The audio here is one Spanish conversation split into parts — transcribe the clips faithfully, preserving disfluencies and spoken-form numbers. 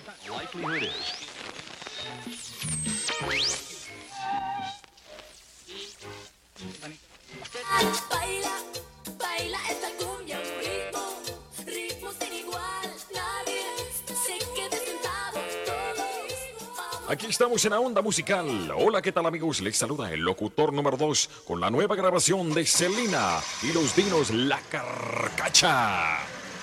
Baila, baila esta cumbia, un ritmo, ritmo sin igual, nadie se quede sentado, todos. Aquí estamos en la onda musical. Hola, ¿qué tal, amigos? Les saluda el locutor número dos con la nueva grabación de Selena y los Dinos La Carcacha.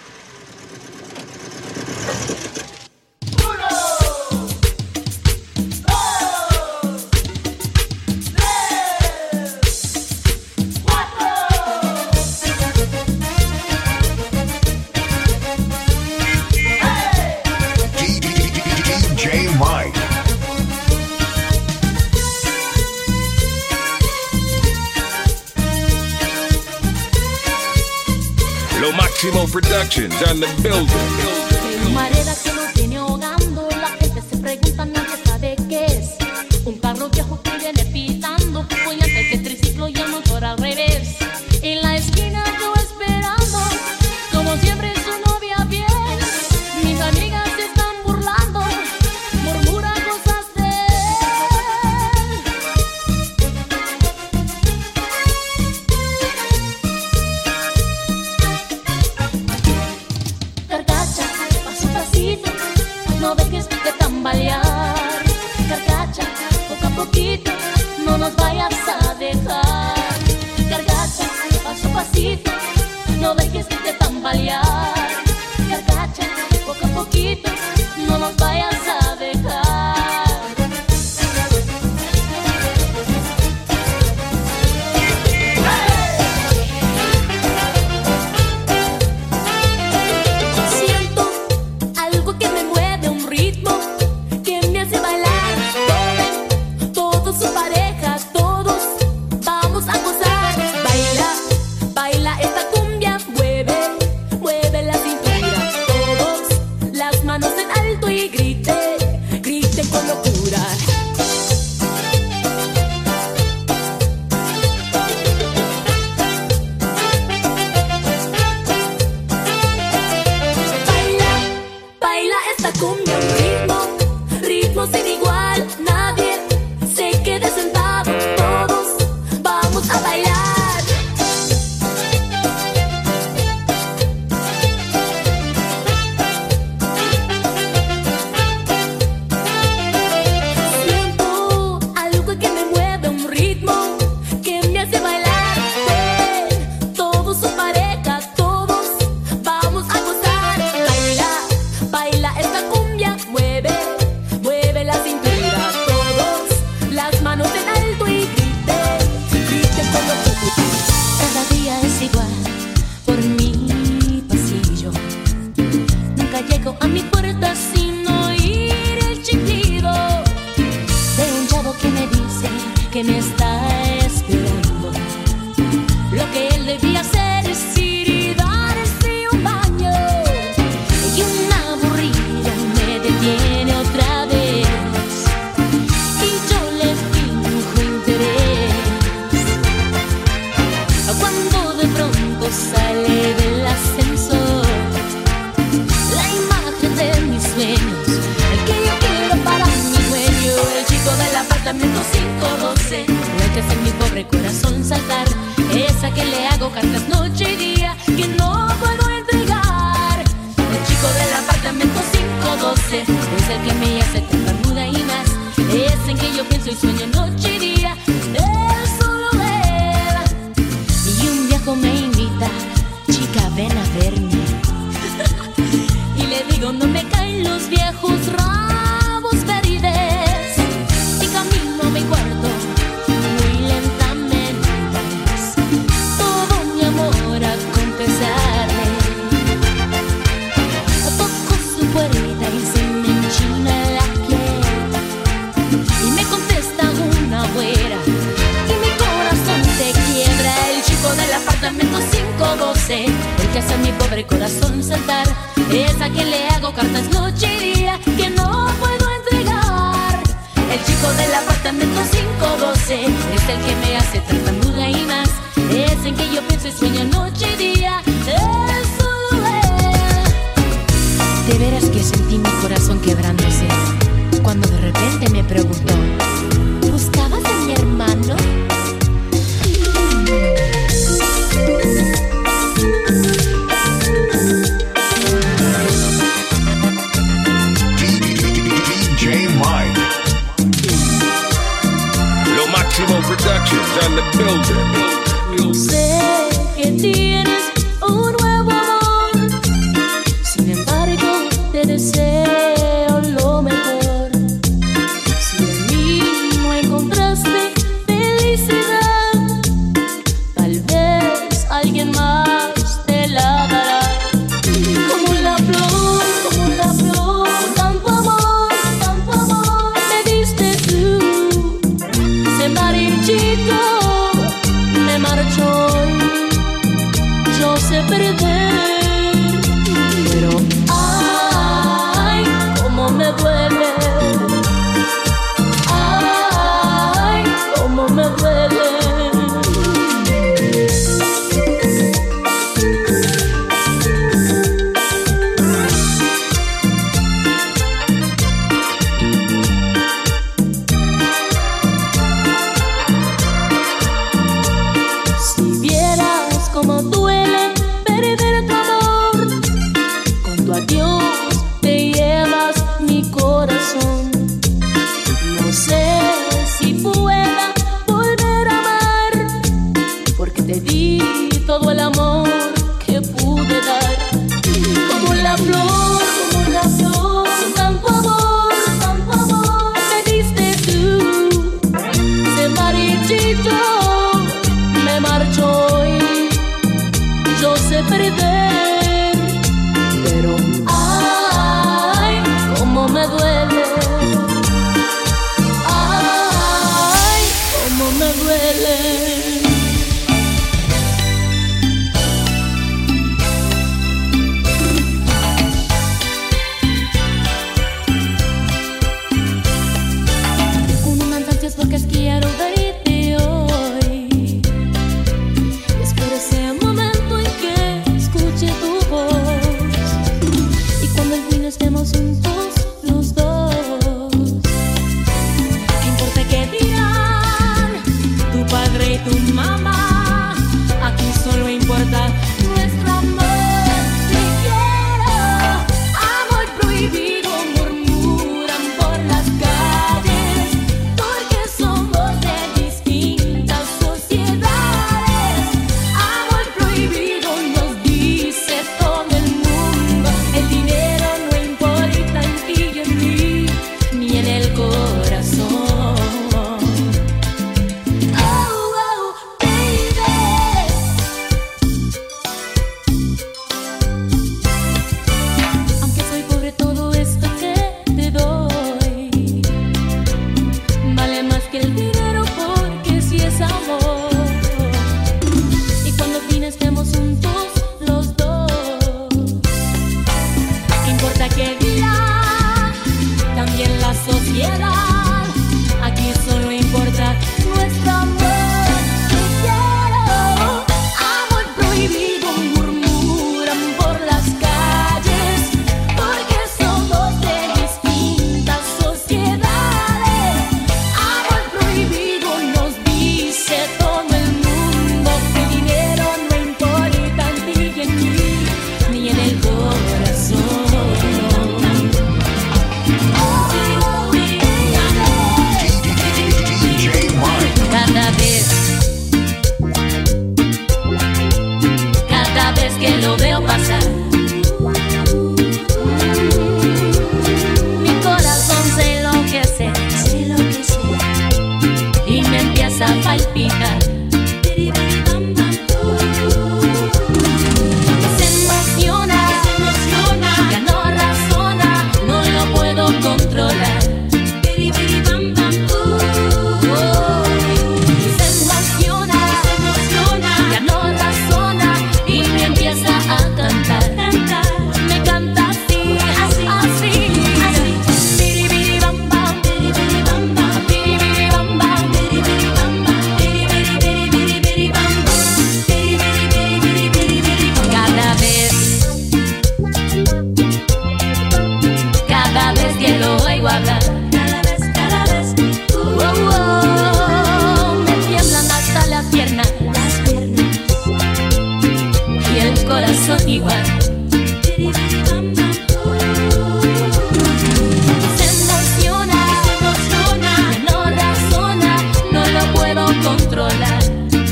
Máximo Productions on the building. Humareda que nos viene ahogando, la gente se pregunta, nadie sabe qué es. Un carro viejo que viene pitando, voy antes que triciclo y el motor al revés. En la esquina yo esperando, como siempre su novia bien. Mis amigas se están burlando, murmura cosas de Carcacha, paso a pasito, no dejes de tambalear. Carcacha, poco a poquito, no nos vayas a dejar. Carcacha, paso a pasito, no dejes de tambalear. Carcacha, poco a poquito, no nos vayas a dejar. Siento algo que me mueve, un ritmo que me hace bailar. Todos, todos su pareja, todos vamos a gozar. Baila, baila esta cumbia, mueve, mueve la cintura. Todos, las manos en alto y grite, grite con locura. Baila, baila esta cumbia, un ritmo, ritmo sin igual, nadie se quede sentado, todos vamos a bailar. Siento algo que me mueve, un ritmo que me hace bailar. Ven, todos su pareja, todos vamos a gozar. Baila, baila esta cumbia, mueve, mueve la cintura. Todos, las manos en alto y grite, grite con locura. Cada día es igual por mi pasillo. Nunca llego a mi puerta sin oír el chiflido de un chavo que me dice que me está esperando. Lo que él debía hacer es ir y darse un baño. Y un aburrido me detiene otra vez y yo le finjo interés. Cuando de pronto sale del ascensor la imagen de mis sueños, el que yo quiero para mi dueño, el chico del apartamento quinientos doce, el que hace mi pobre corazón saltar, esa que le hago cartas noche y día que no puedo entregar. El chico del apartamento quinientos doce es el que me hace tartamuda y más, es en que yo pienso y sueño noche y día, él solo él. Y un viejo me invita, chica ven a verme. Y le digo no me caen los viejos rabos verdes. Y camino a mi cuarto muy lentamente, todo mi amor a confesarle. Toco su puerta y se me enchina la piel y me contesta una güera y mi corazón se quiebra. El chico del apartamento quinientos doce, el que hace a mi pobre corazón saltar, es a quien le hago cartas noche y día que no puedo entregar. El chico del apartamento quinientos doce es el que me hace tartamuda y más, es en que yo pienso y sueño noche y día, es solo él. veras que sentí mi corazón quebrándose cuando de repente me preguntó: ¿buscabas a mi hermano? D J Mike. Lo Máximo Productions on the building. Yo sé que tienes un nuevo amor, sin embargo te deseo lo mejor. Si en mí no encontraste felicidad, tal vez alguien más te la dará. Como la flor, como la flor, con tanto amor, tanto amor me diste tú. Se marchito, me marchó y yo sé perder, pero ay, cómo me duele, ay, cómo me duele. Si vieras cómo duele perder tu amor, con tu adiós te llevas mi corazón. No sé si pueda volver a amar, porque te di todo el amor que pude dar. Como la flor, como la flor, con tanto amor, tanto amor me diste tú. Se marchito, me marchó y yo sé perder, pero ay, cómo me duele, ay, cómo me duele. Con unas ansias locas quiero verte hoy. Espero ese momento en que escuche tu voz y cuando al fin estemos juntos los dos. ¿Qué importa qué dirán tu padre y tu mamá? Aquí solo importa nuestro amor. Te quiero, amor prohibido, murmuran por las calles, porque somos de distintas sociedades. Amor prohibido nos dice todo el mundo. El dinero no importa en ti y en mí, ni en el corazón. Oh, oh, baby. Aunque soy pobre, todo esto que te doy vale más que el dinero, porque si es amor. Y cuando al fin estemos juntos los dos, ¿qué importa qué dirá también la sociedad? Aquí solo importa nuestro amor. Te quiero, amor prohibido, murmuran por las calles, porque somos de distintas sociedades. Amor prohibido nos dice todo el mundo. El dinero no importa en ti y en mí, ni en el corazón. Oh, oh, oh, igual. Se emociona, ya no razona, no lo puedo controlar.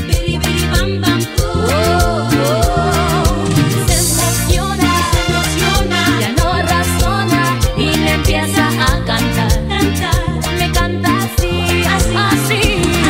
Oh, oh. Se emociona, ya no razona y me empieza a cantar. Me canta así, así, así.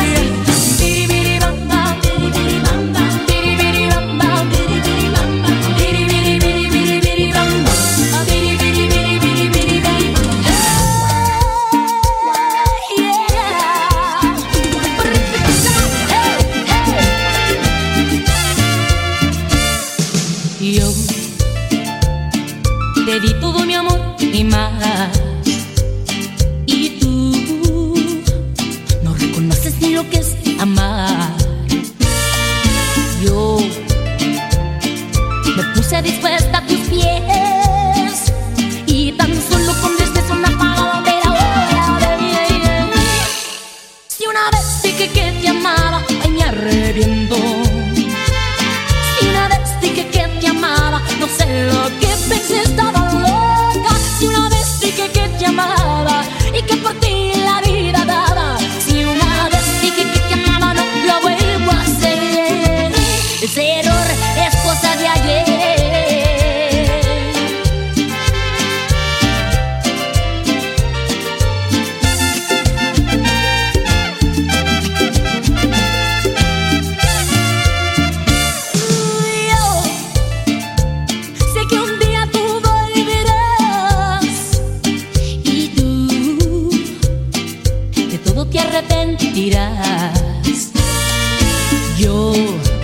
Yo te di todo mi amor y más, y tú no reconoces ni lo que es amar. Yo me puse dispuesta a tus pies y tan solo con tres besos me apagaba de la hora. Si una vez dije que te amaba, ay, me arrepiento. Si una vez dije que te amaba, no sé lo que pensé, estaba loca. Si una vez dije que te amaba y que por ti la vida daba. Si una vez dije que te amaba, no lo vuelvo a hacer. Ese error es cosa de ayer. Te arrepentirás. Yo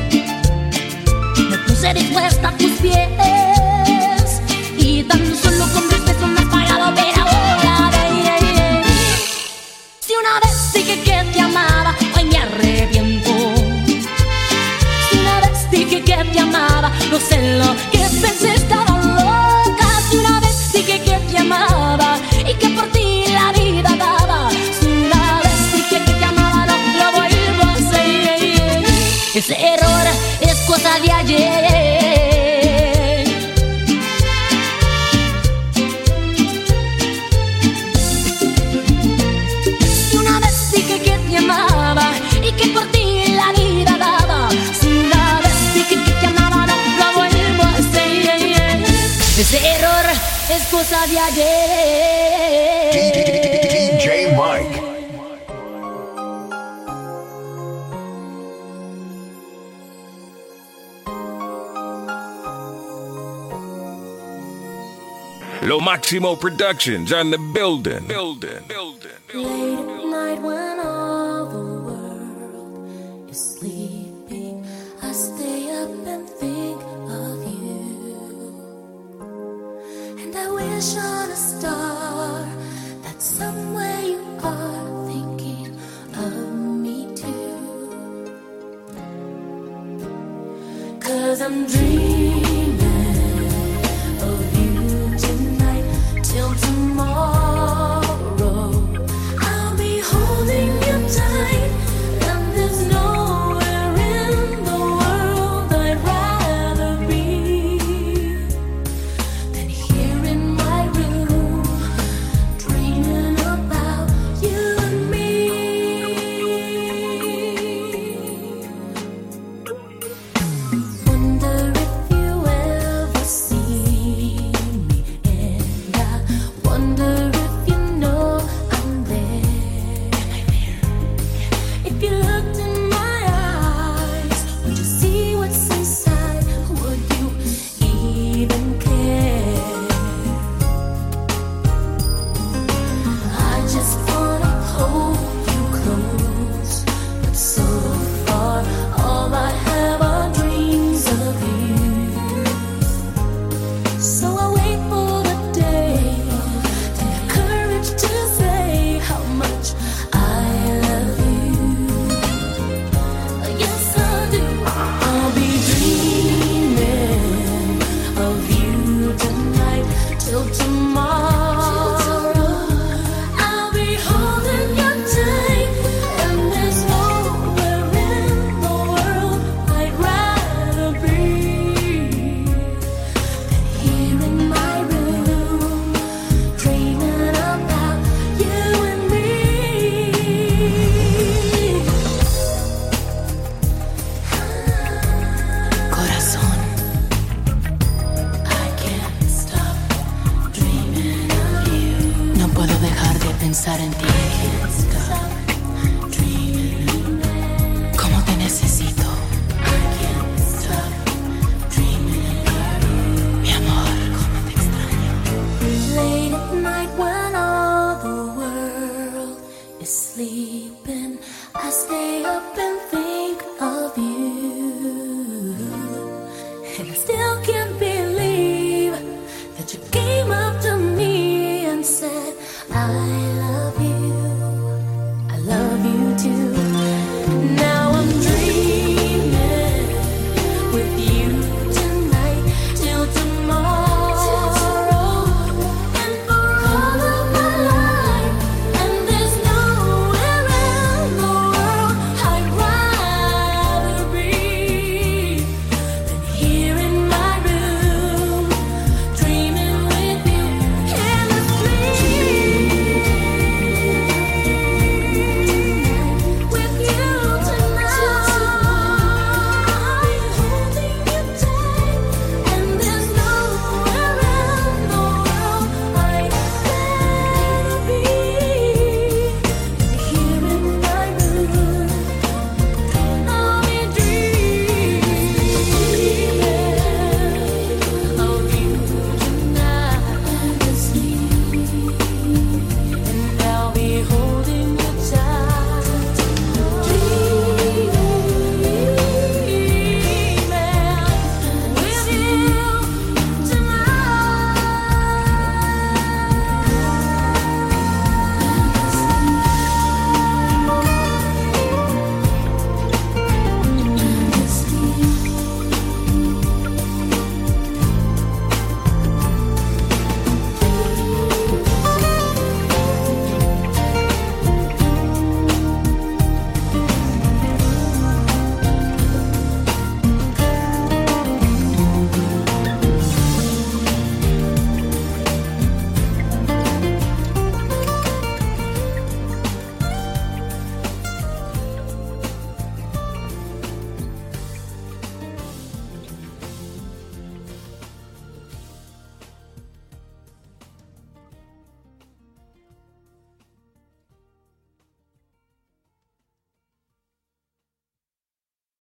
me puse dispuesta a tus pies y tan solo con tres besos me has pagado de la hora. Si una vez dije que te amaba, hoy me arrepiento. Si una vez dije que te amaba, no sé lo que pensé, estaba loca. Si una vez dije que te amaba y que por ti la vida daba. Ese error es cosa de ayer. Si una vez dije que te amaba y que por ti la vida daba. Si una vez dije que te amaba, no lo vuelvo a hacer. Ese error es cosa de ayer. D J Mike. Lo Maximo Productions on the building. Building. Building. Late at night when all the world is sleeping, I stay up and think of you. And I wish on a star that somewhere you are thinking of me too. 'Cause I'm dreaming of you tonight till tomorrow. I'll be holding you tight, and there's nowhere in the world I'd rather be than here in my room, dreaming about you and me. Wonder if you pensar en ti. Can't stop.